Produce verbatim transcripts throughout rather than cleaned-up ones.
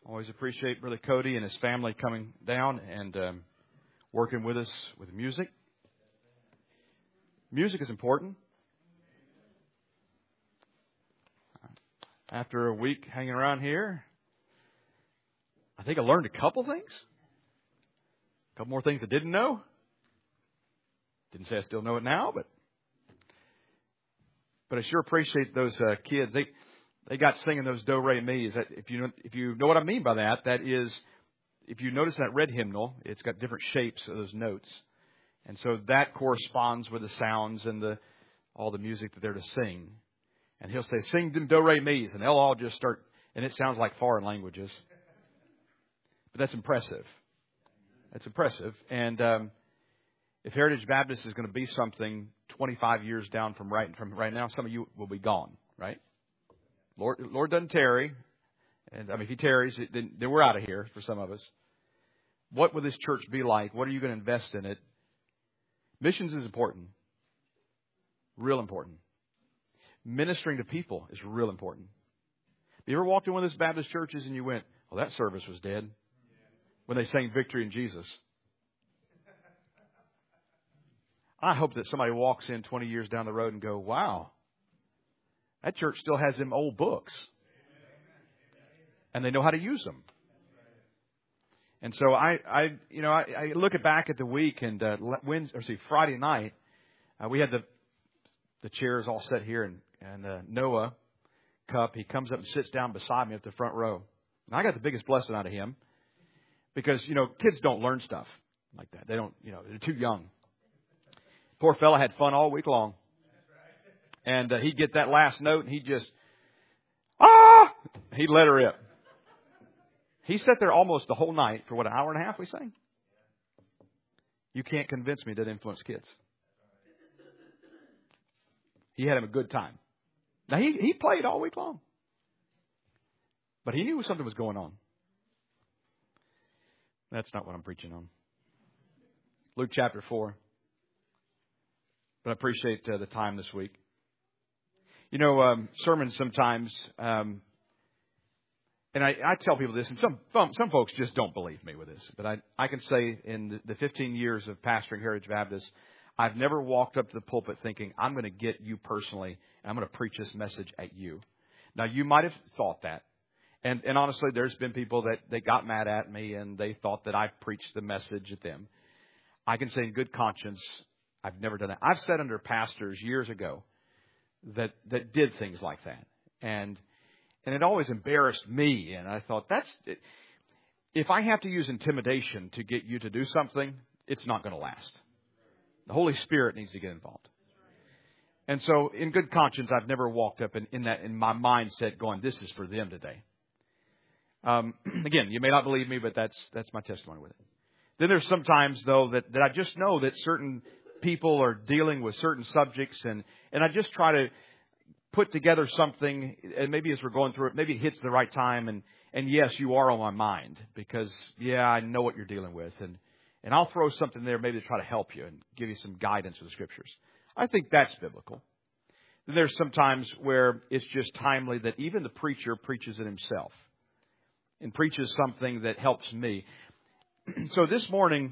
Always appreciate Brother Cody and his family coming down and um, working with us with music. Music is important. After a week hanging around here, I think I learned a couple things. A couple more things I didn't know. Didn't say I still know it now, but but I sure appreciate those uh, kids. They they got singing those do re mi. Is that if you know, if you know what I mean by that? That is, if you notice that red hymnal, it's got different shapes of those notes, and so that corresponds with the sounds and the all the music that they're to sing. And he'll say, "Sing them do re mi's," and they'll all just start, and it sounds like foreign languages. But that's impressive. That's impressive, and. Um, If Heritage Baptist is going to be something twenty-five years down from right from right now, some of you will be gone, right? Lord, Lord doesn't tarry, and I mean, if He tarries, then, then we're out of here for some of us. What will this church be like? What are you going to invest in it? Missions is important, real important. Ministering to people is real important. Have you ever walked in one of those Baptist churches and you went, "Well, that service was dead," when they sang "Victory in Jesus"? I hope that somebody walks in twenty years down the road and go, "Wow, that church still has them old books. And they know how to use them." And so I, I you know, I, I look back at the week and uh, Wednesday, or see, Friday night, uh, we had the the chairs all set here, and, and uh, Noah Cup, he comes up and sits down beside me at the front row. And I got the biggest blessing out of him because, you know, kids don't learn stuff like that. They don't, you know, they're too young. Poor fella had fun all week long. And uh, he'd get that last note and he'd just, ah, he'd let her rip. He sat there almost the whole night for what, an hour and a half we sang? You can't convince me that influence kids. He had him a good time. Now he, he played all week long. But he knew something was going on. That's not what I'm preaching on. Luke chapter four. But I appreciate uh, the time this week. You know, um, sermons sometimes, um, and I, I tell people this, and some, some some folks just don't believe me with this. But I, I can say in the, the fifteen years of pastoring Heritage Baptist, I've never walked up to the pulpit thinking, I'm going to get you personally, and I'm going to preach this message at you. Now, you might have thought that. And, and honestly, there's been people that, that got mad at me, and they thought that I preached the message at them. I can say in good conscience, I've never done that. I've sat under pastors years ago that that did things like that. And and it always embarrassed me. And I thought, that's if I have to use intimidation to get you to do something, it's not going to last. The Holy Spirit needs to get involved. And so in good conscience, I've never walked up in, in that in my mindset going, this is for them today. Um, again, you may not believe me, but that's that's my testimony with it. Then there's sometimes, though, that, that I just know that certain people are dealing with certain subjects, and, and I just try to put together something, and maybe as we're going through it, maybe it hits the right time, and, and yes, you are on my mind, because, yeah, I know what you're dealing with, and, and I'll throw something there maybe to try to help you and give you some guidance with the Scriptures. I think that's biblical. Then there's sometimes where it's just timely that even the preacher preaches it himself and preaches something that helps me. So this morning,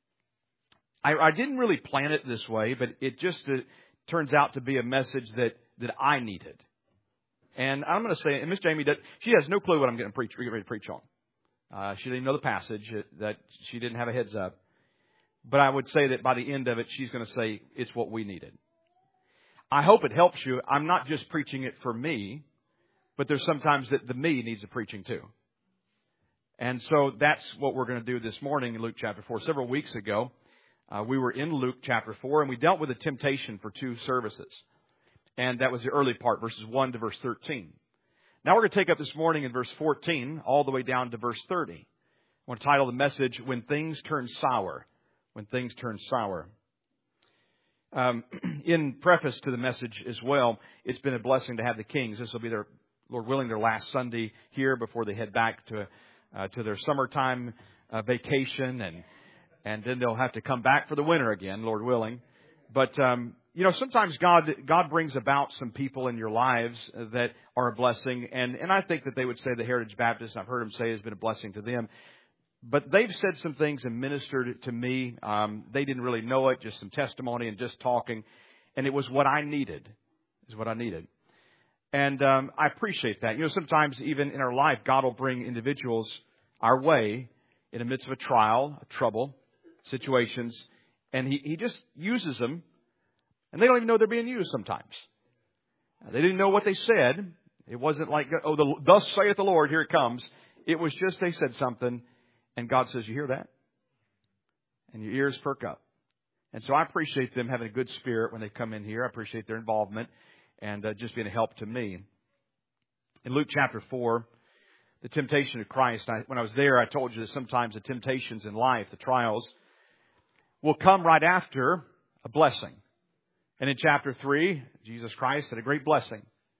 I, I didn't really plan it this way, but it just uh, turns out to be a message that, that I needed. And I'm going to say, and Miss Jamie, does, she has no clue what I'm going to preach, get ready to preach on. Uh, she didn't even know the passage, uh, that she didn't have a heads up. But I would say that by the end of it, she's going to say it's what we needed. I hope it helps you. I'm not just preaching it for me, but there's sometimes that the me needs a preaching too. And so that's what we're going to do this morning in Luke chapter four. Several weeks ago, Uh, we were in Luke chapter four, and we dealt with the temptation for two services. And that was the early part, verses one to verse thirteen. Now we're going to take up this morning in verse fourteen, all the way down to verse thirty. I want to title the message, When Things Turn Sour. When Things Turn Sour. Um, in preface to the message as well, it's been a blessing to have the Kings. This will be their, Lord willing, their last Sunday here before they head back to uh, to their summertime uh, vacation, and And then they'll have to come back for the winter again, Lord willing. But um, you know, sometimes God God brings about some people in your lives that are a blessing. And, and I think that they would say the Heritage Baptist, I've heard them say, has been a blessing to them. But they've said some things and ministered to me. Um, they didn't really know it, just some testimony and just talking. And it was what I needed, is what I needed. And um, I appreciate that. You know, sometimes even in our life, God will bring individuals our way in the midst of a trial, a trouble, situations. And he, he just uses them. And they don't even know they're being used sometimes. They didn't know what they said. It wasn't like, oh, the, thus saith the Lord, here it comes. It was just they said something. And God says, you hear that? And your ears perk up. And so I appreciate them having a good spirit when they come in here. I appreciate their involvement and uh, just being a help to me. In Luke chapter four, the temptation of Christ, I, when I was there, I told you that sometimes the temptations in life, the trials, will come right after a blessing. And in chapter three, Jesus Christ had a great blessing.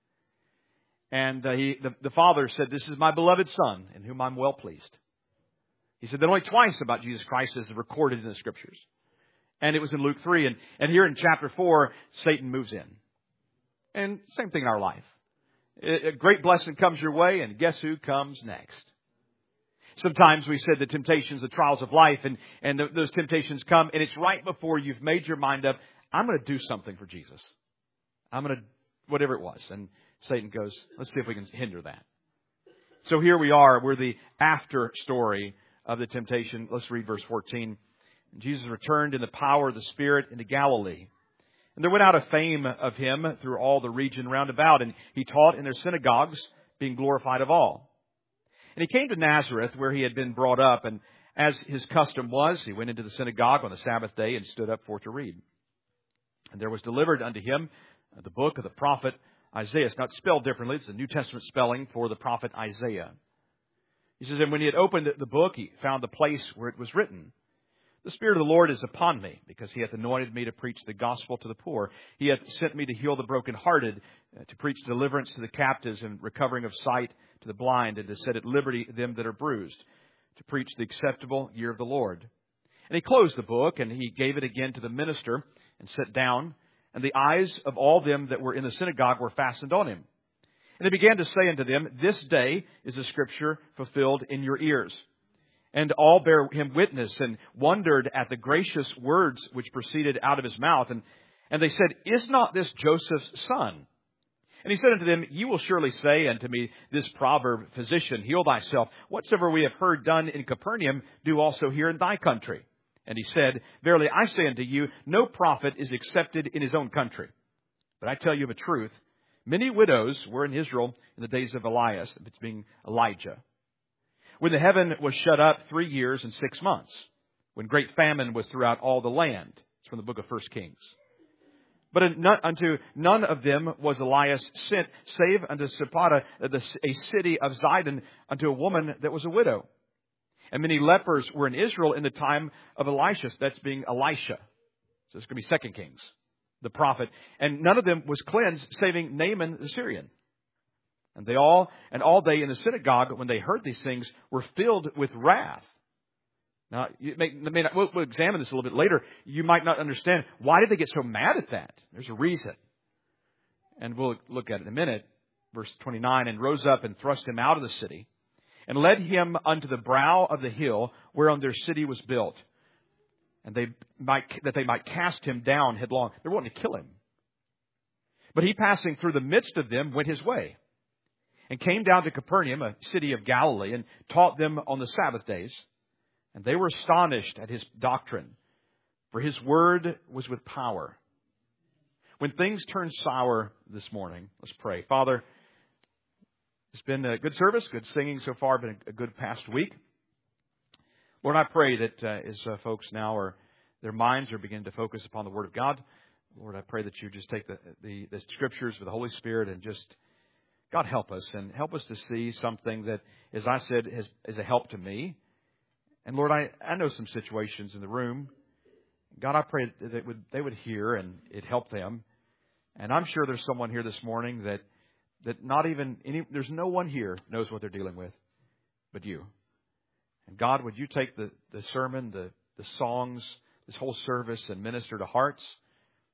And uh, he, the, the Father said, this is my beloved Son, in whom I'm well pleased. He said that only twice about Jesus Christ is recorded in the Scriptures. And it was in Luke three. And, and here in chapter four, Satan moves in. And same thing in our life. A great blessing comes your way, and guess who comes next? Sometimes we said the temptations, the trials of life, and, and the, those temptations come, and it's right before you've made your mind up, I'm going to do something for Jesus. I'm going to, whatever it was. And Satan goes, let's see if we can hinder that. So here we are. We're the after story of the temptation. Let's read verse fourteen. Jesus returned in the power of the Spirit into Galilee. And there went out a fame of him through all the region round about, and he taught in their synagogues, being glorified of all. And he came to Nazareth, where he had been brought up, and as his custom was, he went into the synagogue on the Sabbath day and stood up for to read. And there was delivered unto him the book of the prophet Isaiah. It's not spelled differently. It's the New Testament spelling for the prophet Isaiah. He says, and when he had opened the book, he found the place where it was written, the Spirit of the Lord is upon me, because he hath anointed me to preach the gospel to the poor. He hath sent me to heal the brokenhearted, uh, to preach deliverance to the captives, and recovering of sight to the blind, and to set at liberty them that are bruised, to preach the acceptable year of the Lord. And he closed the book, and he gave it again to the minister, and sat down. And the eyes of all them that were in the synagogue were fastened on him. And they began to say unto them, this day is the scripture fulfilled in your ears. And all bare him witness, and wondered at the gracious words which proceeded out of his mouth. And, and they said, is not this Joseph's son? And he said unto them, ye will surely say unto me this proverb, physician, heal thyself. Whatsoever we have heard done in Capernaum, do also here in thy country. And he said, verily I say unto you, no prophet is accepted in his own country. But I tell you of a truth, many widows were in Israel in the days of Elias, it's being Elijah, when the heaven was shut up three years and six months, when great famine was throughout all the land. It's from the book of First Kings. But unto none of them was Elias sent, save unto Sepata, a city of Zidon, unto a woman that was a widow. And many lepers were in Israel in the time of Elisha. That's being Elisha. So it's going to be Second Kings, the prophet. And none of them was cleansed, saving Naaman the Syrian. And they all, and all they in the synagogue, when they heard these things, were filled with wrath. Now, you may, may not, we'll, we'll examine this a little bit later. You might not understand, why did they get so mad at that? There's a reason. And we'll look at it in a minute. Verse twenty-nine, and rose up and thrust him out of the city, and led him unto the brow of the hill whereon their city was built, and they might, that they might cast him down headlong. They were wanting to kill him. But he, passing through the midst of them, went his way, and came down to Capernaum, a city of Galilee, and taught them on the Sabbath days. And they were astonished at his doctrine, for his word was with power. When things turn sour this morning, let's pray. Father, it's been a good service, good singing so far, been a good past week. Lord, I pray that uh, as uh, folks now are, their minds are beginning to focus upon the Word of God, Lord, I pray that you just take the, the, the Scriptures with the Holy Spirit and just, God, help us and help us to see something that, as I said, has, is a help to me. And Lord, I, I know some situations in the room. God, I pray that they would, they would hear and it help them. And I'm sure there's someone here this morning that that not even any, there's no one here knows what they're dealing with but you. And God, would you take the, the sermon, the, the songs, this whole service and minister to hearts?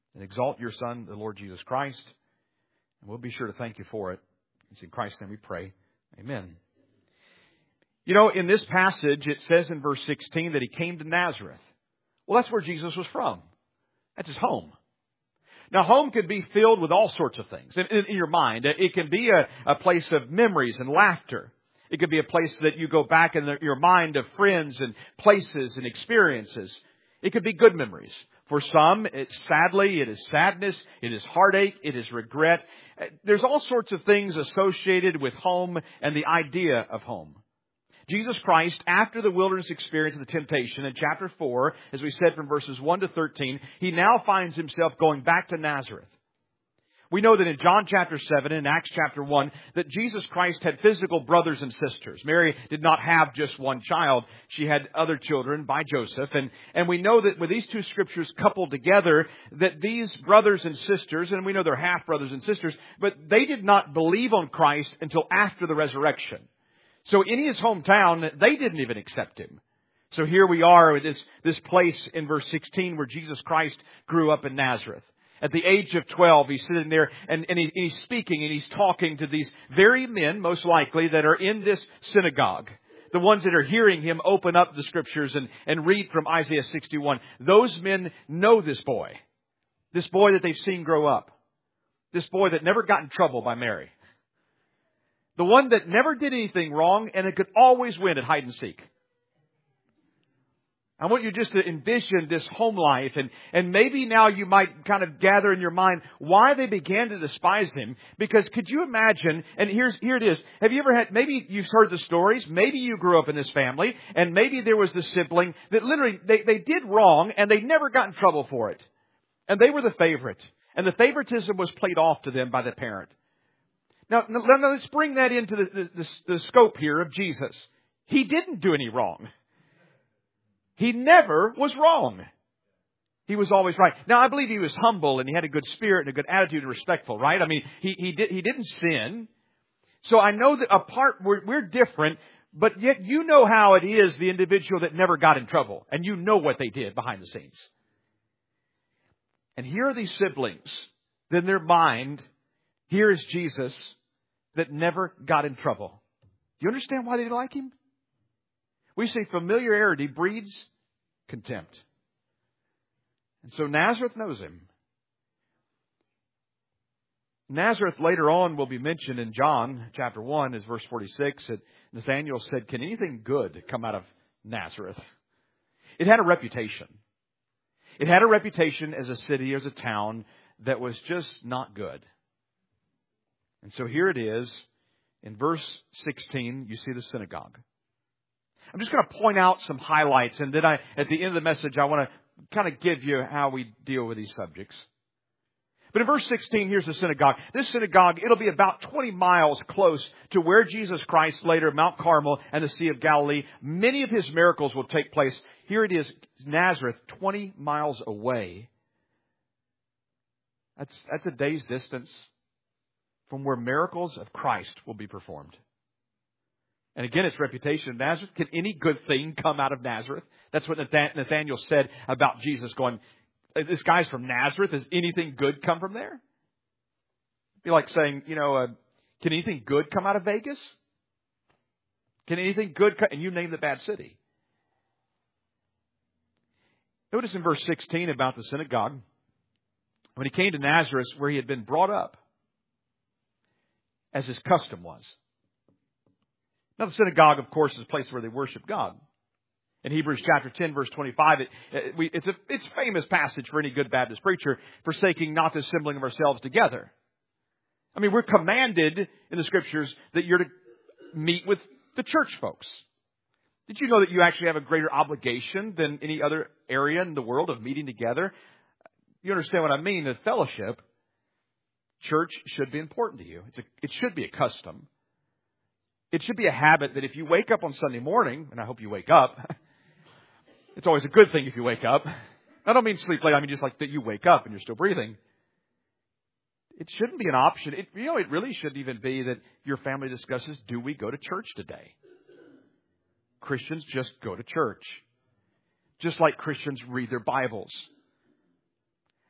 and exalt your Son, the Lord Jesus Christ. And we'll be sure to thank you for it. It's in Christ's name we pray. Amen. You know, in this passage, it says in verse sixteen that he came to Nazareth. Well, that's where Jesus was from. That's his home. Now, home can be filled with all sorts of things in, in, in your mind. It can be a, a place of memories and laughter. It could be a place that you go back in the, your mind of friends and places and experiences. It could be good memories. For some, it's sadly, it is sadness, it is heartache, it is regret. There's all sorts of things associated with home and the idea of home. Jesus Christ, after the wilderness experience of the temptation in chapter four, as we said from verses one to thirteen, he now finds himself going back to Nazareth. We know that in John chapter seven and Acts chapter one that Jesus Christ had physical brothers and sisters. Mary did not have just one child. She had other children by Joseph. And, and we know that with these two scriptures coupled together, that these brothers and sisters, and we know they're half brothers and sisters, but they did not believe on Christ until after the resurrection. So in his hometown, they didn't even accept him. So here we are at this, this place in verse sixteen where Jesus Christ grew up in Nazareth. At the age of twelve, he's sitting there and, and, he, and he's speaking and he's talking to these very men, most likely, that are in this synagogue. The ones that are hearing him open up the scriptures and, and read from Isaiah sixty-one. Those men know this boy. This boy that they've seen grow up. This boy that never got in trouble by Mary. The one that never did anything wrong and it could always win at hide and seek. I want you just to envision this home life, and, and maybe now you might kind of gather in your mind why they began to despise him. Because could you imagine, and here's, here it is, have you ever had, maybe you've heard the stories, maybe you grew up in this family, and maybe there was this sibling that literally, they, they did wrong and they never got in trouble for it. And they were the favorite. And the favoritism was played off to them by the parent. Now, now let's bring that into the, the, the, the scope here of Jesus. He didn't do any wrong. He never was wrong. He was always right. Now, I believe he was humble and he had a good spirit and a good attitude and respectful, right? I mean, he, he, did, he didn't sin. So I know that apart, we're, we're different, but yet you know how it is, the individual that never got in trouble. And you know what they did behind the scenes. And here are these siblings. In their mind, here is Jesus that never got in trouble. Do you understand why they didn't like him? We say familiarity breeds contempt. And so Nazareth knows him. Nazareth later on will be mentioned in John chapter one, as verse forty-six. That Nathanael said, "Can anything good come out of Nazareth?" It had a reputation. It had a reputation as a city, as a town that was just not good. And so here it is. In verse sixteen, you see the synagogue. I'm just going to point out some highlights, and then I, at the end of the message, I want to kind of give you how we deal with these subjects. But in verse sixteen, here's the synagogue. This synagogue, it'll be about twenty miles close to where Jesus Christ later, Mount Carmel and the Sea of Galilee. Many of his miracles will take place. Here it is, Nazareth, twenty miles away. That's, that's a day's distance from where miracles of Christ will be performed. And again, its reputation of Nazareth. Can any good thing come out of Nazareth? That's what Nathanael said about Jesus, going, this guy's from Nazareth. Does anything good come from there? It'd be like saying, you know, uh, can anything good come out of Vegas? Can anything good come? And you name the bad city. Notice in verse sixteen about the synagogue. When he came to Nazareth, where he had been brought up, as his custom was. Now, the synagogue, of course, is a place where they worship God. In Hebrews chapter ten, verse twenty-five, it, it, we, it's a it's a famous passage for any good Baptist preacher, forsaking not the assembling of ourselves together. I mean, we're commanded in the Scriptures that you're to meet with the church folks. Did you know that you actually have a greater obligation than any other area in the world of meeting together? You understand what I mean? The fellowship, church should be important to you. It's a, it should be a custom. It should be a habit that if you wake up on Sunday morning, and I hope you wake up, it's always a good thing if you wake up. I don't mean sleep late. I mean just like that you wake up and you're still breathing. It shouldn't be an option. It, you know, it really should even be that your family discusses, do we go to church today? Christians just go to church. Just like Christians read their Bibles.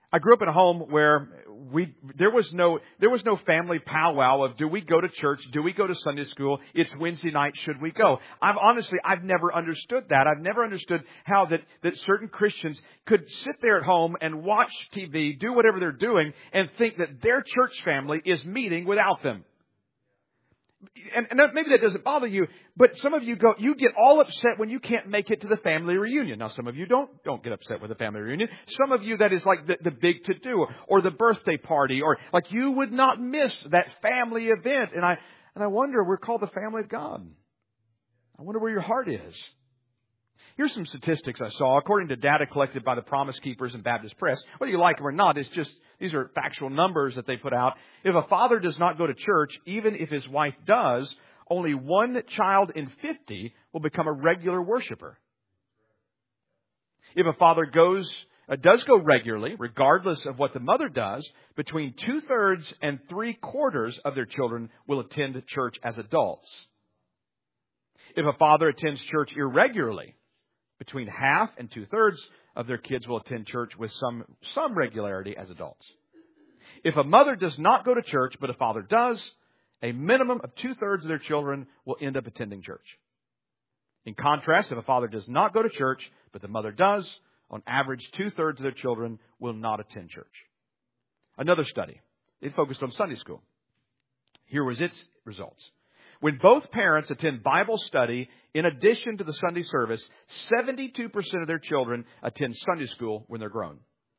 I grew up in a home where we there was no there was no family powwow of do we go to church, do we go to Sunday school, it's Wednesday night, should we go? I've honestly I've never understood that. I've never understood how that, that certain Christians could sit there at home and watch T V, do whatever they're doing, and think that their church family is meeting without them. And, and that, maybe that doesn't bother you, but some of you go, you get all upset when you can't make it to the family reunion. Now, some of you don't, don't get upset with the family reunion. Some of you, that is like the, the big to-do, or the birthday party, or like you would not miss that family event. And I, and I wonder, we're called the family of God. I wonder where your heart is. Here's some statistics I saw. According to data collected by the Promise Keepers and Baptist Press, whether you like them or not, it's just, these are factual numbers that they put out. If a father does not go to church, even if his wife does, only one child in fifty will become a regular worshiper. If a father goes, uh, does go regularly, regardless of what the mother does, between two-thirds and three-quarters of their children will attend church as adults. If a father attends church irregularly, between half and two-thirds of their kids will attend church with some, some regularity as adults. If a mother does not go to church, but a father does, a minimum of two-thirds of their children will end up attending church. In contrast, if a father does not go to church, but the mother does, on average, two-thirds of their children will not attend church. Another study, it focused on Sunday school. Here was its results. When both parents attend Bible study in addition to the Sunday service, seventy-two percent of their children attend Sunday school when they're grown.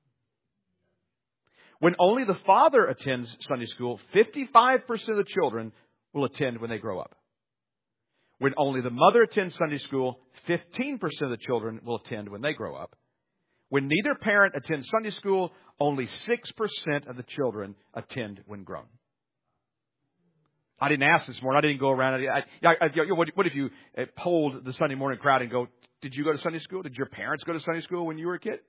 When only the father attends Sunday school, fifty-five percent of the children will attend when they grow up. When only the mother attends Sunday school, fifteen percent of the children will attend when they grow up. When neither parent attends Sunday school, only six percent of the children attend when grown. I didn't ask this morning. I didn't go around. I, I, I, what, what if you polled the Sunday morning crowd and go, did you go to Sunday school? Did your parents go to Sunday school when you were a kid?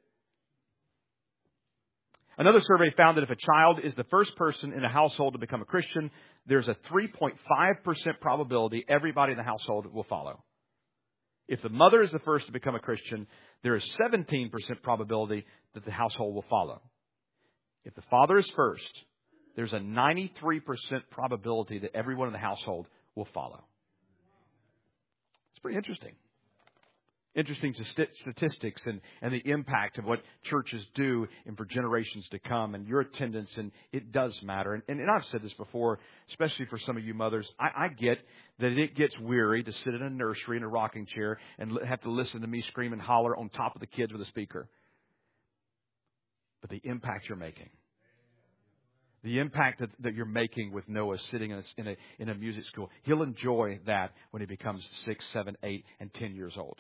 Another survey found that if a child is the first person in a household to become a Christian, there's a three point five percent probability everybody in the household will follow. If the mother is the first to become a Christian, there is seventeen percent probability that the household will follow. If the father is first, there's a ninety-three percent probability that everyone in the household will follow. It's pretty interesting. Interesting statistics and, and the impact of what churches do and for generations to come and your attendance, and it does matter. And, and, and I've said this before, especially for some of you mothers. I, I get that it gets weary to sit in a nursery in a rocking chair and have to listen to me scream and holler on top of the kids with a speaker. But the impact you're making. The impact that, that you're making with Noah sitting in a, in, a, in a music school. He'll enjoy that when he becomes six, seven, eight, and ten years old.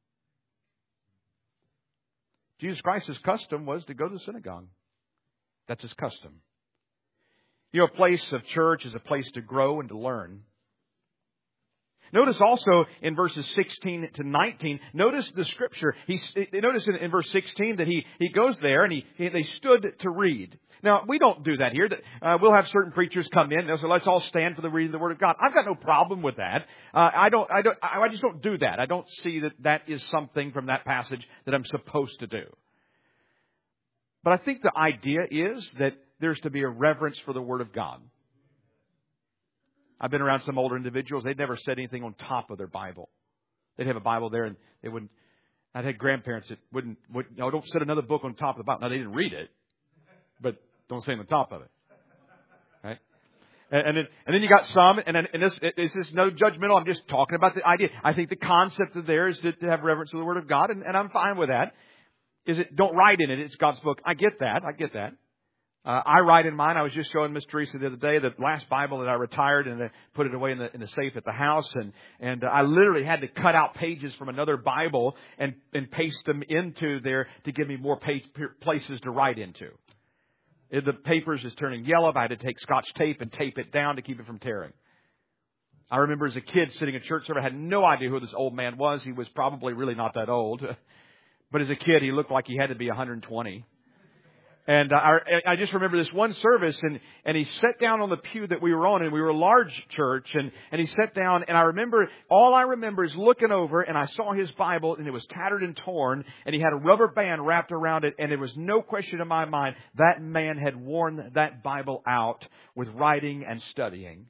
Jesus Christ's custom was to go to the synagogue. That's his custom. You know, a place of church is a place to grow and to learn. Notice also in verses sixteen to nineteen, notice the scripture. He, notice in, in verse sixteen that he, he goes there and he, he they stood to read. Now, we don't do that here. Uh, we'll have certain preachers come in. They'll say, let's all stand for the reading of the Word of God. I've got no problem with that. Uh, I don't, I don't, I just don't do that. I don't see that that is something from that passage that I'm supposed to do. But I think the idea is that there's to be a reverence for the Word of God. I've been around some older individuals. They'd never said anything on top of their Bible. They'd have a Bible there and they wouldn't. I'd had grandparents that wouldn't, would, no, don't set another book on top of the Bible. Now, they didn't read it, but don't say on the top of it. Right? And, and, then, and then you got some, and, then, and this, this is no judgmental. I'm just talking about the idea. I think the concept of there is to, to have reverence for the Word of God, and, and I'm fine with that. Is it, don't write in it. It's God's book. I get that. I get that. Uh, I write in mine. I was just showing Miss Teresa the other day the last Bible that I retired and I put it away in the in the safe at the house, and and uh, I literally had to cut out pages from another Bible and and paste them into there to give me more page, places to write into. If the papers is turning yellow, I had to take Scotch tape and tape it down to keep it from tearing. I remember as a kid sitting in church service, I had no idea who this old man was. He was probably really not that old, but as a kid, he looked like he had to be one hundred twenty. And uh, I, I just remember this one service, and, and he sat down on the pew that we were on, and we were a large church, and, and he sat down, and I remember, all I remember is looking over, and I saw his Bible, and it was tattered and torn, and he had a rubber band wrapped around it, and there was no question in my mind, that man had worn that Bible out with writing and studying.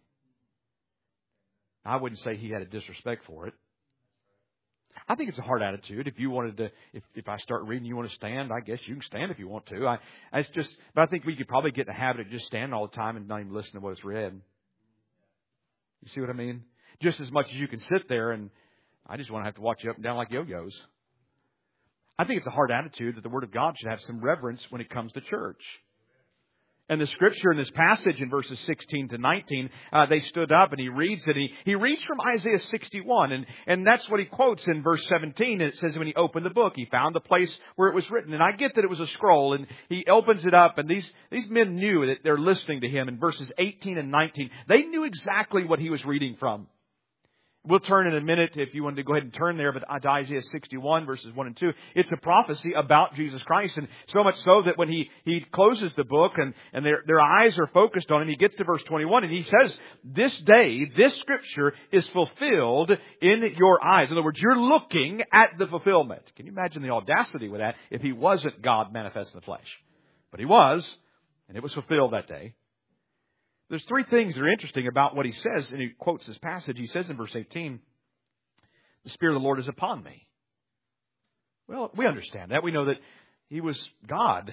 I wouldn't say he had a disrespect for it. I think it's a hard attitude. If you wanted to, if, if I start reading, you want to stand, I guess you can stand if you want to. I, I it's just, but I think we could probably get in the habit of just standing all the time and not even listening to what is read. You see what I mean? Just as much as you can sit there, and I just want to have to watch you up and down like yo-yos. I think it's a hard attitude that the Word of God should have some reverence when it comes to church. And the Scripture in this passage in verses sixteen to nineteen, uh, they stood up and he reads it. He, he reads from Isaiah sixty-one, and, and that's what he quotes in verse seventeen. And it says when he opened the book, he found the place where it was written. And I get that it was a scroll, and he opens it up, and these, these men knew that they're listening to him in verses eighteen and nineteen. They knew exactly what he was reading from. We'll turn in a minute, if you wanted to go ahead and turn there, but to Isaiah sixty-one, verses one and two. It's a prophecy about Jesus Christ, and so much so that when he, he closes the book and, and their, their eyes are focused on him, he gets to verse twenty-one, and he says, this day, this Scripture is fulfilled in your eyes. In other words, you're looking at the fulfillment. Can you imagine the audacity with that if he wasn't God manifest in the flesh? But he was, and it was fulfilled that day. There's three things that are interesting about what he says, and he quotes this passage. He says in verse eighteen, the Spirit of the Lord is upon me. Well, we understand that. We know that he was God.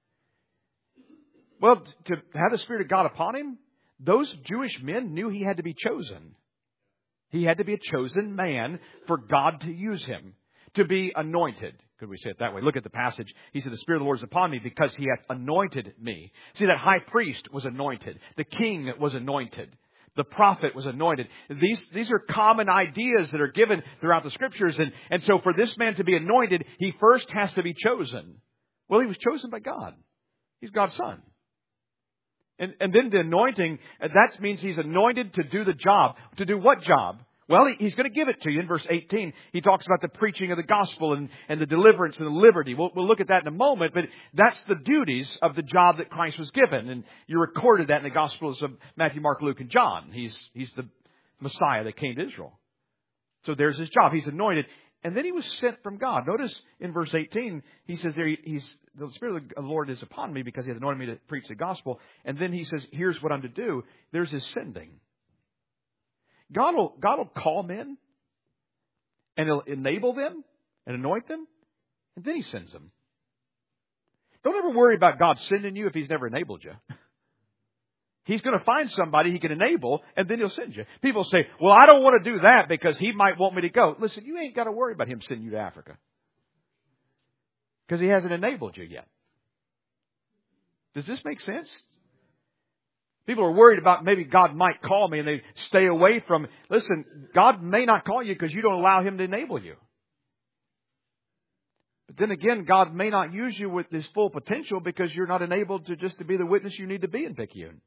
Well, to have the Spirit of God upon him, those Jewish men knew he had to be chosen. He had to be a chosen man for God to use him, to be anointed. Could we say it that way? Look at the passage. He said, the Spirit of the Lord is upon me because he hath anointed me. See, that high priest was anointed. The king was anointed. The prophet was anointed. These, these are common ideas that are given throughout the Scriptures. And, and so for this man to be anointed, he first has to be chosen. Well, he was chosen by God. He's God's son. And, and then the anointing, that means he's anointed to do the job. To do what job? Well, he's going to give it to you in verse eighteen. He talks about the preaching of the gospel and, and the deliverance and the liberty. We'll, we'll look at that in a moment, but that's the duties of the job that Christ was given. And you recorded that in the Gospels of Matthew, Mark, Luke, and John. He's, he's the Messiah that came to Israel. So there's his job. He's anointed. And then he was sent from God. Notice in verse eighteen, he says there, he's, the Spirit of the Lord is upon me because he has anointed me to preach the gospel. And then he says, here's what I'm to do. There's his sending. God will, God will call men, and He'll enable them and anoint them, and then He sends them. Don't ever worry about God sending you if He's never enabled you. He's going to find somebody He can enable, and then He'll send you. People say, well, I don't want to do that because He might want me to go. Listen, you ain't got to worry about Him sending you to Africa because He hasn't enabled you yet. Does this make sense? People are worried about maybe God might call me and they stay away from. Listen, God may not call you because you don't allow Him to enable you. But then again, God may not use you with His full potential because you're not enabled to just to be the witness you need to be in Picayune.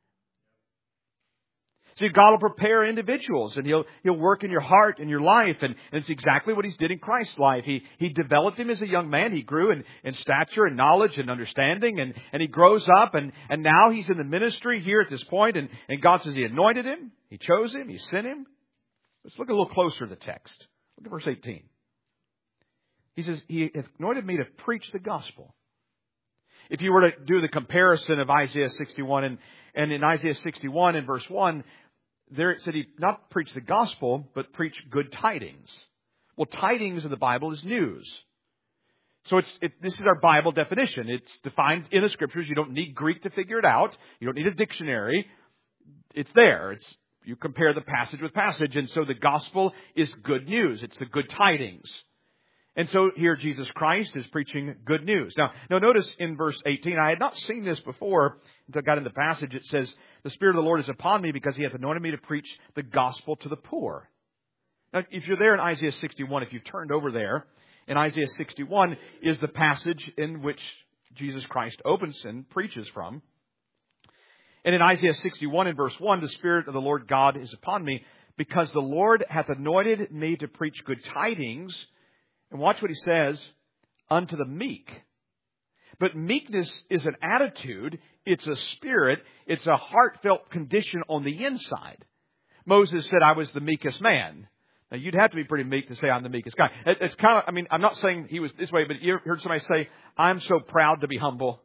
See, God will prepare individuals and He'll He'll work in your heart and your life. And, and it's exactly what He's did in Christ's life. He He developed him as a young man. He grew in, in stature and knowledge and understanding. And, and he grows up. And, and now he's in the ministry here at this point. And, and God says He anointed him. He chose him. He sent him. Let's look a little closer at the text. Look at verse eighteen. He says, He hath anointed me to preach the gospel. If you were to do the comparison of Isaiah sixty-one and, and in Isaiah sixty-one in verse one, there it said He not preach the gospel, but preach good tidings. Well, tidings in the Bible is news. So it's it, this is our Bible definition. It's defined in the Scriptures. You don't need Greek to figure it out. You don't need a dictionary. It's there. It's you compare the passage with passage. And so the gospel is good news. It's the good tidings. And so here Jesus Christ is preaching good news. Now, now notice in verse eighteen, I had not seen this before until I got in the passage. It says, the Spirit of the Lord is upon me because He hath anointed me to preach the gospel to the poor. Now, if you're there in Isaiah sixty-one, if you've turned over there, in Isaiah sixty-one is the passage in which Jesus Christ opens and preaches from. And in Isaiah sixty-one in verse one, the Spirit of the Lord God is upon me because the Lord hath anointed me to preach good tidings. And watch what He says, unto the meek. But meekness is an attitude. It's a spirit. It's a heartfelt condition on the inside. Moses said, I was the meekest man. Now, you'd have to be pretty meek to say I'm the meekest guy. It's kind of, I mean, I'm not saying he was this way, but you ever heard somebody say, I'm so proud to be humble?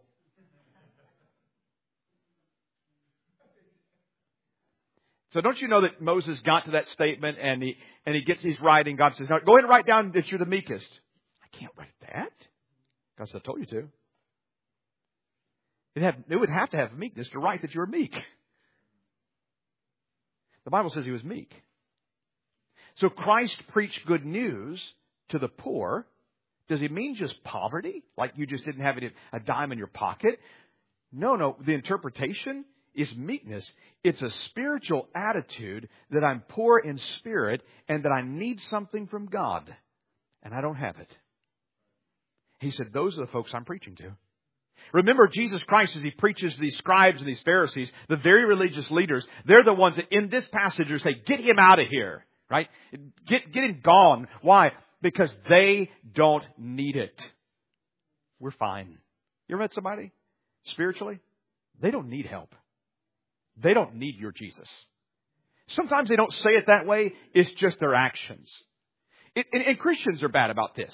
So don't you know that Moses got to that statement and he and he gets his writing. God says, "No, go ahead and write down that you're the meekest." I can't write that. God said, I told you to. It, had, it would have to have meekness to write that you're meek. The Bible says he was meek. So Christ preached good news to the poor. Does he mean just poverty? Like you just didn't have a dime in your pocket? No, no. The interpretation is meekness. It's a spiritual attitude that I'm poor in spirit and that I need something from God. And I don't have it. He said, those are the folks I'm preaching to. Remember, Jesus Christ, as he preaches to these scribes and these Pharisees, the very religious leaders, they're the ones that in this passage are saying, get him out of here. Right? Get, get him gone. Why? Because they don't need it. We're fine. You ever met somebody spiritually? They don't need help. They don't need your Jesus. Sometimes they don't say it that way. It's just their actions. It, and, and Christians are bad about this.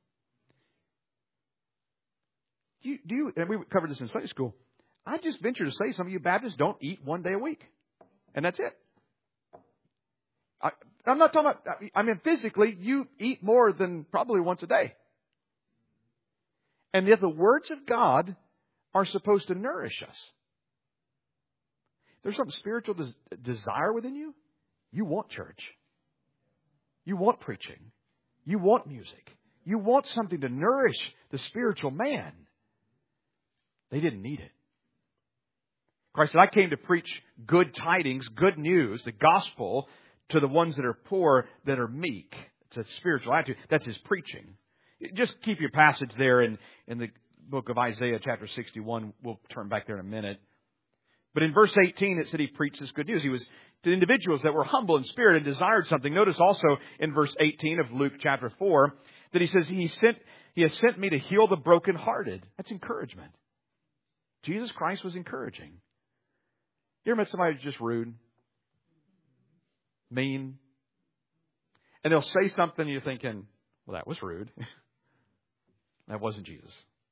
You, do you, and we covered this in Sunday school. I just venture to say some of you Baptists don't eat one day a week. And that's it. I, I'm not talking about, I mean, physically, you eat more than probably once a day. And yet the words of God are supposed to nourish us. There's some spiritual des- desire within you. You want church. You want preaching. You want music. You want something to nourish the spiritual man. They didn't need it. Christ said, I came to preach good tidings, good news, the gospel to the ones that are poor, that are meek. It's a spiritual attitude. That's his preaching. Just keep your passage there in, in the book of Isaiah, chapter sixty-one. We'll turn back there in a minute. But in verse eighteen, it said he preached this good news. He was to individuals that were humble in spirit and desired something. Notice also in verse eighteen of Luke chapter four that he says, he sent, he has sent me to heal the brokenhearted. That's encouragement. Jesus Christ was encouraging. You ever met somebody who's just rude? Mean? And they'll say something and you're thinking, well, that was rude. That wasn't Jesus.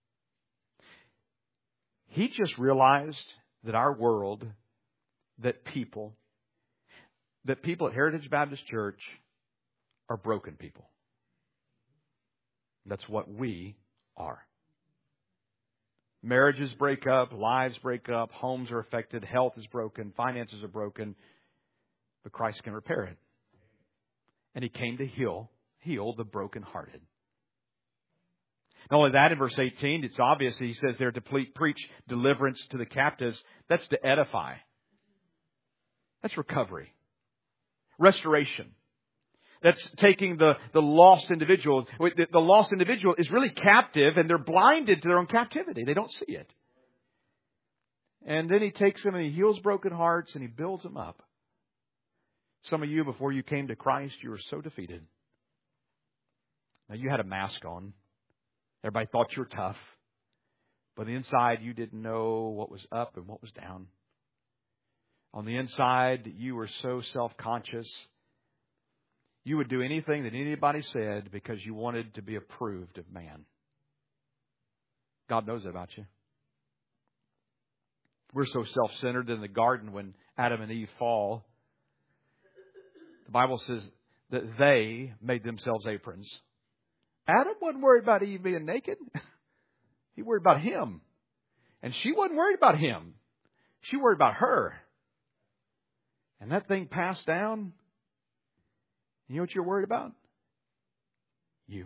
He just realized that our world, that people, that people at Heritage Baptist Church are broken people. That's what we are. Marriages break up, lives break up, homes are affected, health is broken, finances are broken, but Christ can repair it. And he came to heal, heal the brokenhearted. Not only that, in verse eighteen, it's obvious he says there to preach deliverance to the captives. That's to edify. That's recovery. Restoration. That's taking the, the lost individual. The, the lost individual is really captive and they're blinded to their own captivity. They don't see it. And then he takes them and he heals broken hearts and he builds them up. Some of you, before you came to Christ, you were so defeated. Now, you had a mask on. Everybody thought you were tough. But on the inside, you didn't know what was up and what was down. On the inside, you were so self-conscious. You would do anything that anybody said because you wanted to be approved of man. God knows that about you. We're so self-centered in the garden when Adam and Eve fall. The Bible says that they made themselves aprons. Adam wasn't worried about Eve being naked. He worried about him. And she wasn't worried about him. She worried about her. And that thing passed down. You know what you're worried about? You.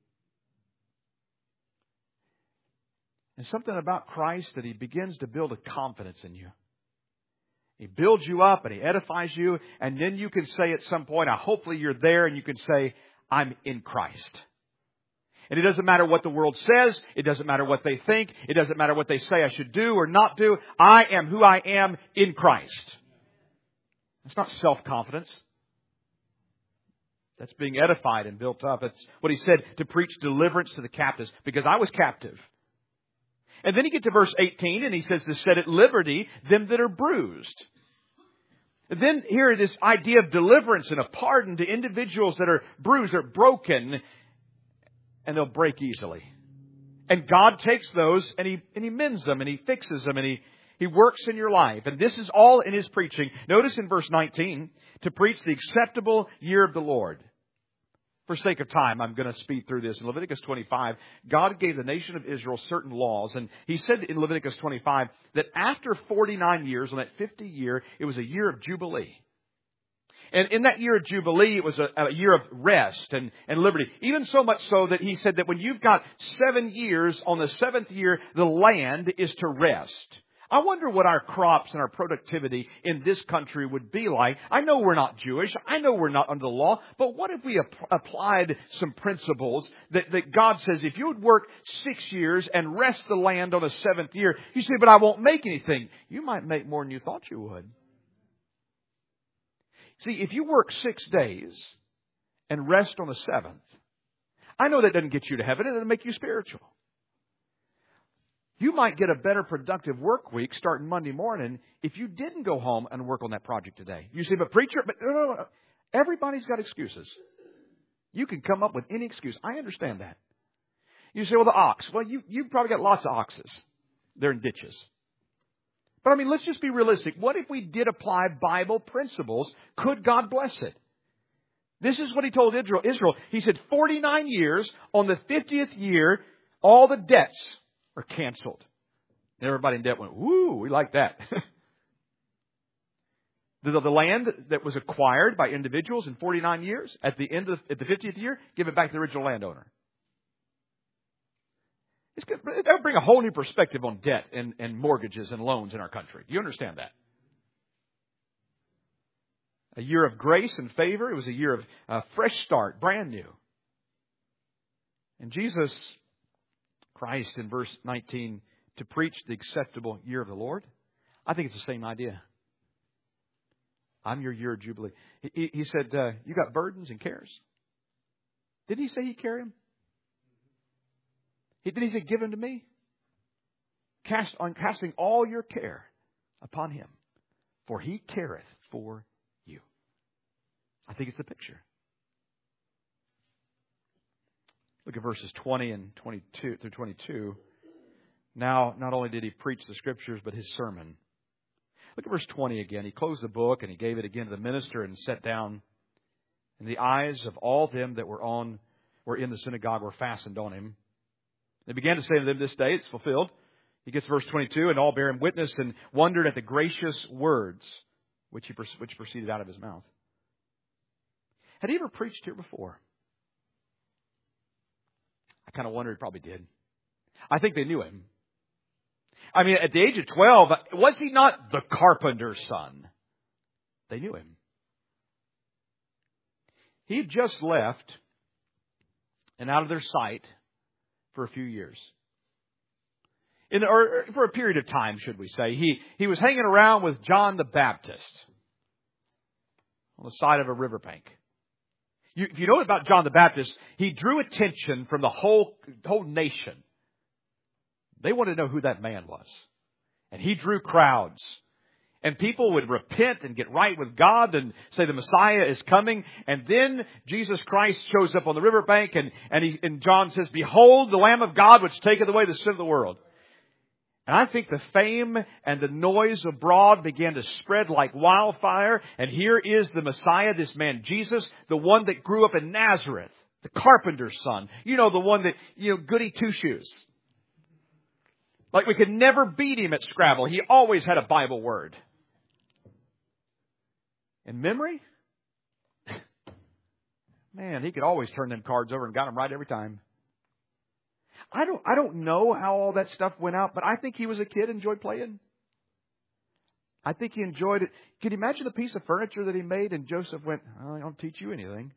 And something about Christ that he begins to build a confidence in you. He builds you up and he edifies you. And then you can say at some point, hopefully you're there and you can say, I'm in Christ. And it doesn't matter what the world says. It doesn't matter what they think. It doesn't matter what they say I should do or not do. I am who I am in Christ. It's not self-confidence. That's being edified and built up. It's what he said, to preach deliverance to the captives. Because I was captive. And then you get to verse eighteen, and he says to set at liberty them that are bruised. And then here this idea of deliverance and a pardon to individuals that are bruised or broken, and they'll break easily. And God takes those and He and He mends them and He fixes them and He He works in your life. And this is all in His preaching. Notice in verse nineteen, to preach the acceptable year of the Lord. For sake of time, I'm going to speed through this. In Leviticus twenty-five, God gave the nation of Israel certain laws. And He said in Leviticus twenty-five that after forty-nine years, on that fiftieth year, it was a year of Jubilee. And in that year of Jubilee, it was a, a year of rest and, and liberty. Even so much so that He said that when you've got seven years, on the seventh year, the land is to rest. I wonder what our crops and our productivity in this country would be like. I know we're not Jewish. I know we're not under the law. But what if we ap- applied some principles that, that God says, if you would work six years and rest the land on the seventh year, you say, but I won't make anything. You might make more than you thought you would. See, if you work six days and rest on the seventh, I know that doesn't get you to heaven. It doesn't make you spiritual. You might get a better productive work week starting Monday morning if you didn't go home and work on that project today. You say, but preacher, but no, no, no. Everybody's got excuses. You can come up with any excuse. I understand that. You say, well, the ox. Well, you, you've probably got lots of oxes. They're in ditches. But I mean, let's just be realistic. What if we did apply Bible principles? Could God bless it? This is what He told Israel. Israel, He said, forty-nine years, on the fiftieth year, all the debts are canceled. And everybody in debt went, woo, we like that. the, the land that was acquired by individuals in forty-nine years, at the end of at the fiftieth year, give it back to the original landowner. It's good. That would bring a whole new perspective on debt and, and mortgages and loans in our country. Do you understand that? A year of grace and favor. It was a year of uh, fresh start, brand new. And Jesus Christ in verse nineteen, to preach the acceptable year of the Lord. I think it's the same idea. I'm your year of Jubilee. He, he said, uh, you got burdens and cares. Didn't He say He'd carry them? He, did He say, give them to me? Cast on casting all your care upon Him, for He careth for you. I think it's a picture. Look at verses twenty and twenty-two through twenty-two. Now, not only did He preach the Scriptures, but His sermon. Look at verse twenty again. He closed the book and He gave it again to the minister and sat down. And the eyes of all them that were on were in the synagogue were fastened on Him. They began to say to them, this day it's fulfilled. He gets verse twenty-two, and all bare Him witness and wondered at the gracious words which he which proceeded out of His mouth. Had He ever preached here before? I kind of wonder He probably did. I think they knew Him. I mean, at the age of twelve, was He not the carpenter's son? They knew Him. He had just left and out of their sight for a few years. In, or for a period of time, should we say. He, he was hanging around with John the Baptist on the side of a riverbank. You, if you know about John the Baptist, he drew attention from the whole, whole nation. They wanted to know who that man was. And he drew crowds. And people would repent and get right with God and say the Messiah is coming. And then Jesus Christ shows up on the riverbank and, and, he, and John says, behold the Lamb of God which taketh away the sin of the world. And I think the fame and the noise abroad began to spread like wildfire. And here is the Messiah, this man Jesus, the one that grew up in Nazareth, the carpenter's son. You know, the one that, you know, goody two-shoes. Like we could never beat him at Scrabble. He always had a Bible word. And memory? Man, he could always turn them cards over and got them right every time. I don't, I don't know how all that stuff went out, but I think he was a kid, enjoyed playing. I think he enjoyed it. Can you imagine the piece of furniture that he made? And Joseph went, oh, I don't teach you anything.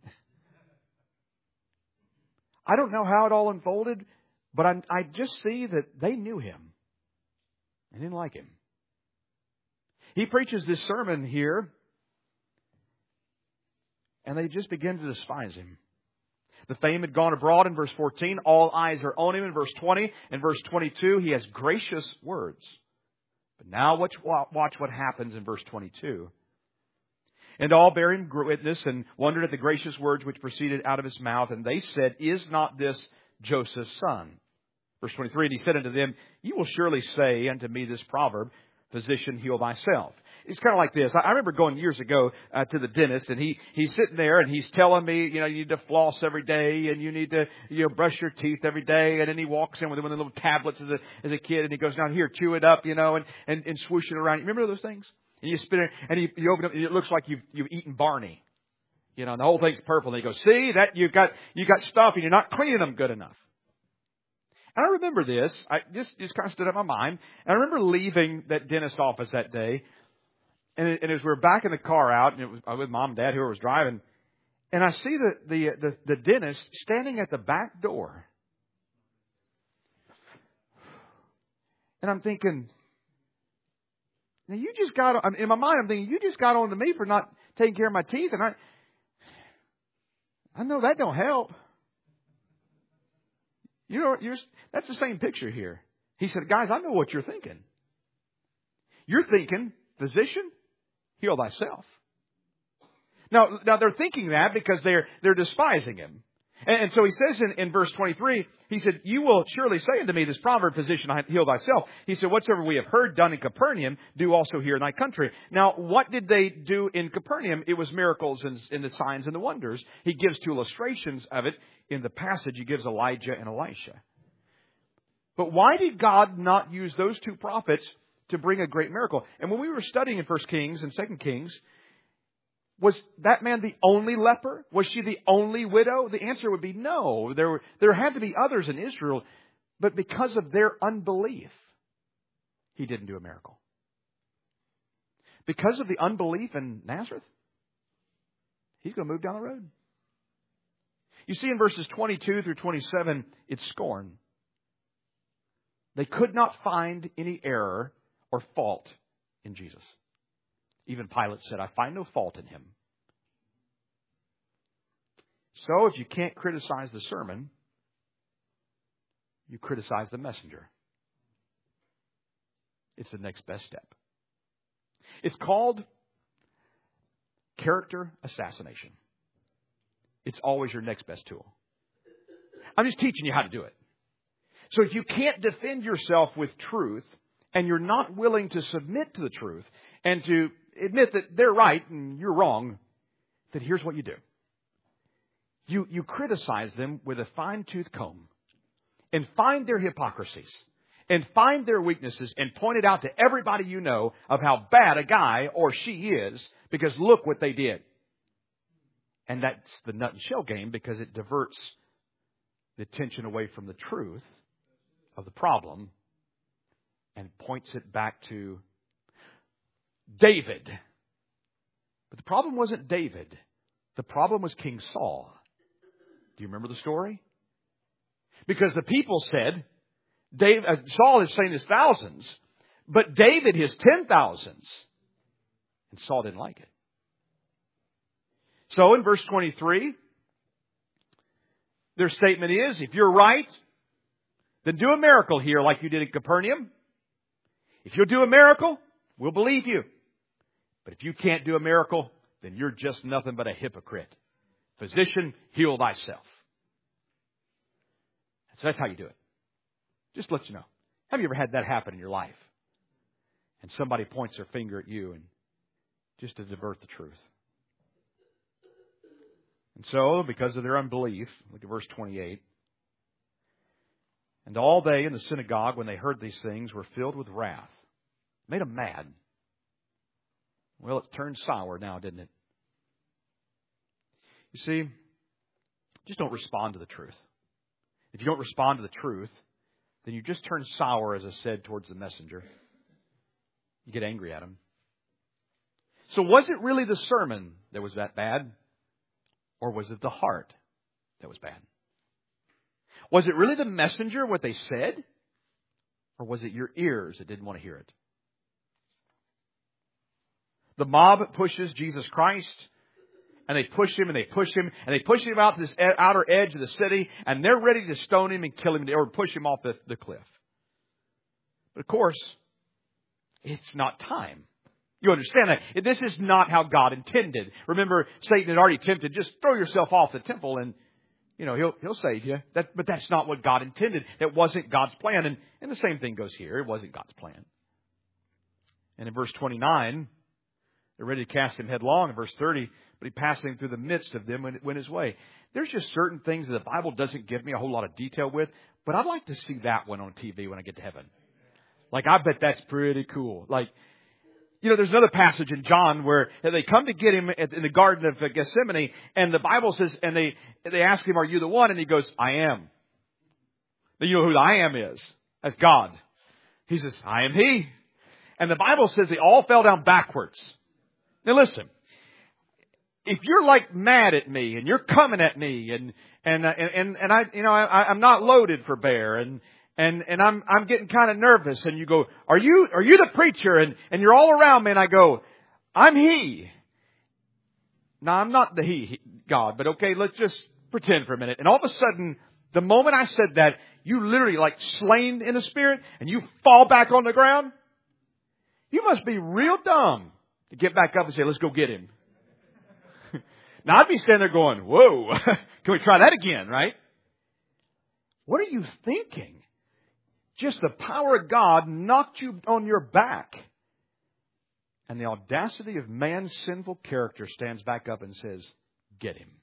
I don't know how it all unfolded, but I, I just see that they knew him. They didn't like him. He preaches this sermon here, and they just begin to despise him. The fame had gone abroad in verse fourteen. All eyes are on him in verse twenty. In verse twenty-two, he has gracious words. But now watch, watch what happens in verse twenty-two. And all bearing witness and wondered at the gracious words which proceeded out of his mouth. And they said, Is not this Joseph's son? Verse twenty-three, and he said unto them, You will surely say unto me this proverb, Physician, heal thyself. It's kind of like this. I remember going years ago uh, to the dentist, and he he's sitting there, and he's telling me, you know, you need to floss every day, and you need to, you know, brush your teeth every day. And then he walks in with one of the little tablets as a as a kid, and he goes, Now here, chew it up, you know, and and, and swoosh it around. You remember those things? And you spit it, and you, you open it, and it looks like you've you've eaten Barney, you know, and the whole thing's purple. And he goes, See that you've got you got stuff, and you're not cleaning them good enough. And I remember this. I just, just kind of stood up in my mind. And I remember leaving that dentist office that day. And, it, and as we were backing the car out, and it was I was with Mom and Dad, whoever was driving, and I see the, the, the, the dentist standing at the back door. And I'm thinking, now you just got, in my mind, I'm thinking, you just got on to me for not taking care of my teeth. And I, I know that don't help. You know, you're, that's the same picture here. He said, guys, I know what you're thinking. You're thinking, physician, heal thyself. Now, now they're thinking that because they're they're despising him. And, and so he says in, in verse twenty-three, he said, You will surely say unto me this proverb, Physician, heal thyself. He said, Whatsoever we have heard done in Capernaum, do also here in thy country. Now, what did they do in Capernaum? It was miracles and, and the signs and the wonders. He gives two illustrations of it. In the passage, he gives Elijah and Elisha. But why did God not use those two prophets to bring a great miracle? And when we were studying in First Kings and Second Kings, was that man the only leper? Was she the only widow? The answer would be no. There were, there had to be others in Israel, but because of their unbelief, he didn't do a miracle. Because of the unbelief in Nazareth, he's going to move down the road. You see in verses twenty-two through twenty-seven, it's scorn. They could not find any error or fault in Jesus. Even Pilate said, I find no fault in him. So if you can't criticize the sermon, you criticize the messenger. It's the next best step. It's called character assassination. It's always your next best tool. I'm just teaching you how to do it. So if you can't defend yourself with truth, and you're not willing to submit to the truth, and to admit that they're right and you're wrong, then here's what you do. You, you criticize them with a fine-tooth comb, and find their hypocrisies, and find their weaknesses, and point it out to everybody you know of how bad a guy or she is, because look what they did. And that's the nut and shell game, because it diverts the attention away from the truth of the problem and points it back to David. But the problem wasn't David. The problem was King Saul. Do you remember the story? Because the people said, David, uh, Saul is saying his thousands, but David his ten thousands. And Saul didn't like it. So in verse twenty-three, their statement is, if you're right, then do a miracle here like you did at Capernaum. If you'll do a miracle, we'll believe you. But if you can't do a miracle, then you're just nothing but a hypocrite. Physician, heal thyself. So that's how you do it. Just to let you know. Have you ever had that happen in your life? And somebody points their finger at you and just to divert the truth. And so, because of their unbelief, look at verse twenty-eight. And all they in the synagogue, when they heard these things, were filled with wrath. It made them mad. Well, it turned sour now, didn't it? You see, just don't respond to the truth. If you don't respond to the truth, then you just turn sour, as I said, towards the messenger. You get angry at him. So was it really the sermon that was that bad? Or was it the heart that was bad? Was it really the messenger, what they said? Or was it your ears that didn't want to hear it? The mob pushes Jesus Christ, And they push him and they push him and they push him out to this outer edge of the city, and they're ready to stone him and kill him or push him off the, the cliff. But of course, it's not time. You understand that? This is not how God intended. Remember, Satan had already tempted, just throw yourself off the temple and, you know, he'll, he'll save you. That, but that's not what God intended. That wasn't God's plan. And, and the same thing goes here. It wasn't God's plan. And in verse twenty-nine, they're ready to cast him headlong. In verse thirty, but he passed him through the midst of them when it went his way. There's just certain things that the Bible doesn't give me a whole lot of detail with, but I'd like to see that one on T V when I get to heaven. Like, I bet that's pretty cool. Like, you know, there's another passage in John where they come to get him in the Garden of Gethsemane, and the Bible says, and they they ask him, "Are you the one?" And he goes, "I am." Then you know who the I am is? That's God. He says, "I am He." And the Bible says they all fell down backwards. Now listen, if you're like mad at me and you're coming at me and and and and I you know I, I'm not loaded for bear and and and I'm I'm getting kind of nervous, and you go, "Are you are you the preacher?" and and you're all around me, and I go, "I'm He." Now I'm not the He, God, but okay, let's just pretend for a minute. And all of a sudden, the moment I said that, you literally like slain in the spirit, and you fall back on the ground. You must be real dumb to get back up and say, "Let's go get him." Now I'd be standing there going, "Whoa, can we try that again?" Right? What are you thinking? Just the power of God knocked you on your back. And the audacity of man's sinful character stands back up and says, "Get him."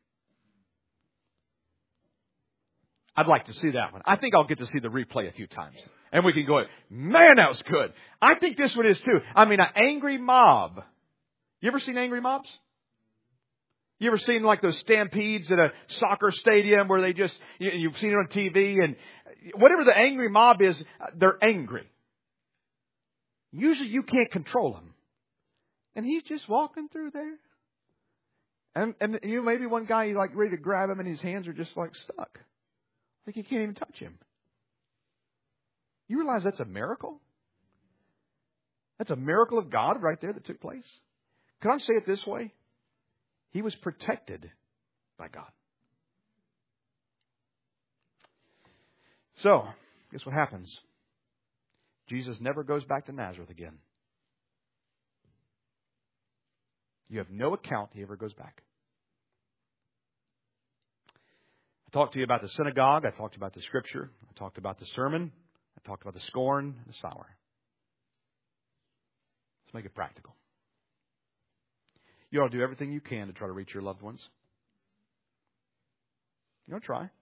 I'd like to see that one. I think I'll get to see the replay a few times. And we can go, "Man, that was good." I think this one is too. I mean, an angry mob. You ever seen angry mobs? You ever seen like those stampedes at a soccer stadium where they just, you, you've seen it on T V, and whatever the angry mob is, they're angry. Usually you can't control them. And he's just walking through there. And, and you know, maybe one guy, you like ready to grab him and his hands are just like stuck. Like you can't even touch him. You realize that's a miracle? That's a miracle of God right there that took place. Can I say it this way? He was protected by God. So, guess what happens? Jesus never goes back to Nazareth again. You have no account he ever goes back. I talked to you about the synagogue. I talked about the scripture. I talked about the sermon. I talked about the scorn and the sour. Let's make it practical. You ought to do everything you can to try to reach your loved ones. You ought to try.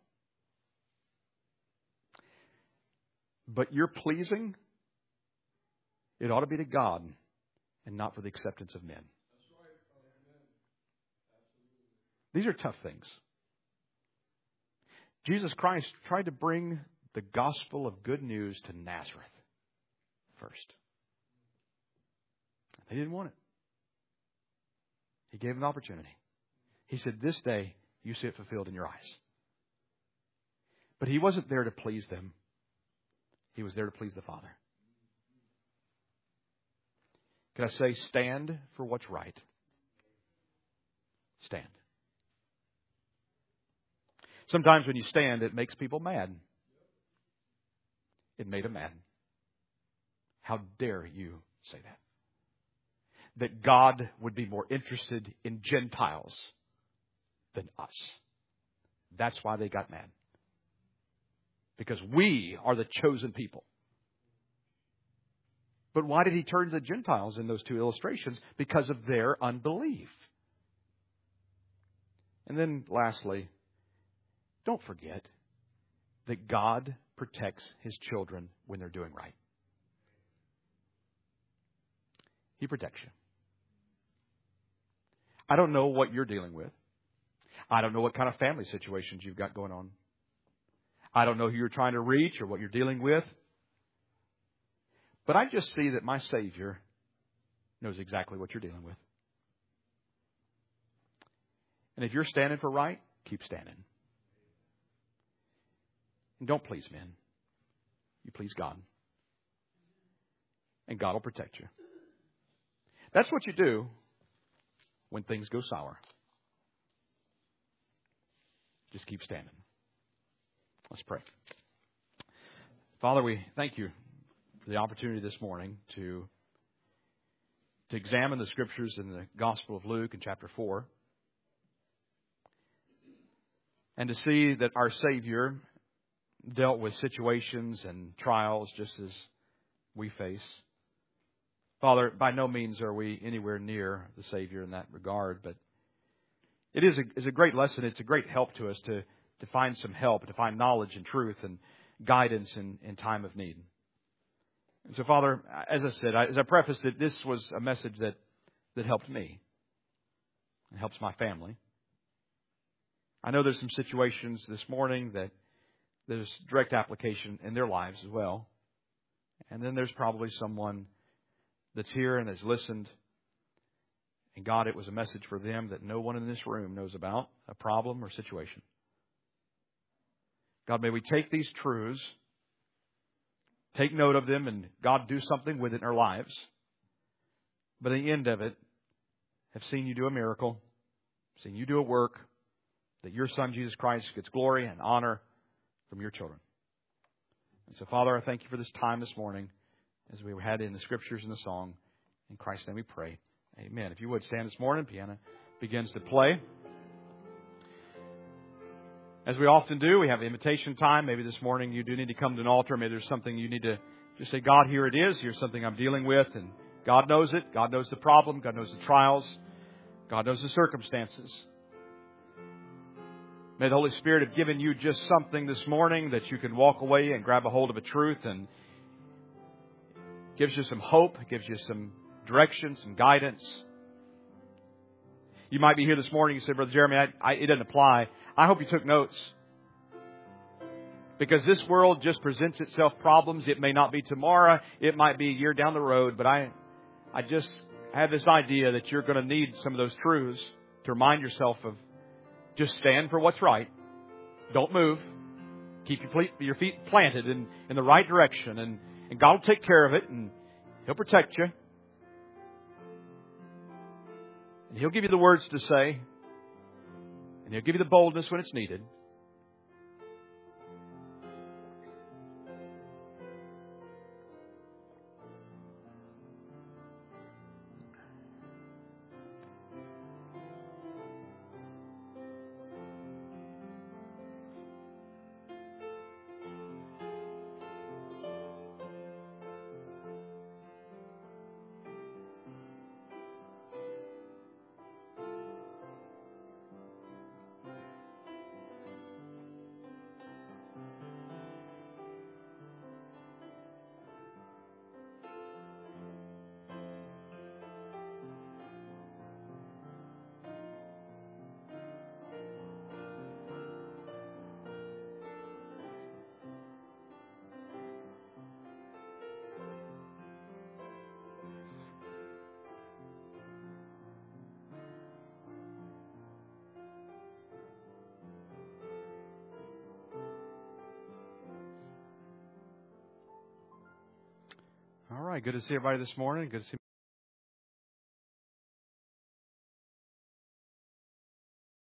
But you're pleasing, it ought to be to God and not for the acceptance of men. These are tough things. Jesus Christ tried to bring the gospel of good news to Nazareth first. They didn't want it. He gave them an opportunity. He said, "This day you see it fulfilled in your eyes." But He wasn't there to please them. He was there to please the Father. Can I say, stand for what's right? Stand. Sometimes when you stand, it makes people mad. It made them mad. How dare you say that? That God would be more interested in Gentiles than us. That's why they got mad. Because we are the chosen people. But why did He turn to the Gentiles in those two illustrations? Because of their unbelief. And then lastly, don't forget that God protects His children when they're doing right. He protects you. I don't know what you're dealing with. I don't know what kind of family situations you've got going on. I don't know who you're trying to reach or what you're dealing with. But I just see that my Savior knows exactly what you're dealing with. And if you're standing for right, keep standing. And don't please men. You please God. And God will protect you. That's what you do when things go sour. just keep standing. Let's pray. Father, we thank you for the opportunity this morning to, to examine the Scriptures in the Gospel of Luke in chapter four. And to see that our Savior dealt with situations and trials just as we face. Father, by no means are we anywhere near the Savior in that regard, but it is a, is a great lesson. It's a great help to us to, to find some help, to find knowledge and truth and guidance in, in time of need. And so, Father, as I said, I, as I prefaced it, this was a message that, that helped me. It helps my family. I know there's some situations this morning that there's direct application in their lives as well. And then there's probably someone that's here and has listened. And God, it was a message for them that no one in this room knows about, a problem or situation. God, may we take these truths, take note of them, and God, do something with it in our lives. But at the end of it, have seen you do a miracle, seen you do a work, that your Son, Jesus Christ, gets glory and honor from your children. And so, Father, I thank you for this time this morning as we had in the Scriptures and the song. In Christ's name we pray. Amen. If you would stand this morning, piano begins to play. As we often do, we have invitation time. Maybe this morning you do need to come to an altar. Maybe there's something you need to just say, God, here it is. Here's something I'm dealing with. And God knows it. God knows the problem. God knows the trials. God knows the circumstances. May the Holy Spirit have given you just something this morning that you can walk away and grab a hold of a truth and gives you some hope, gives you some direction, some guidance. You might be here this morning. You say, Brother Jeremy, I, I, it doesn't apply. I hope you took notes. Because this world just presents itself problems. It may not be tomorrow. It might be a year down the road. But I, I just have this idea that you're going to need some of those truths to remind yourself of. Just stand for what's right. Don't move. Keep your feet, your feet planted in, in the right direction. And, and God will take care of it. And He'll protect you. And He'll give you the words to say. And He'll give you the boldness when it's needed. All right. Good to see everybody this morning. Good to see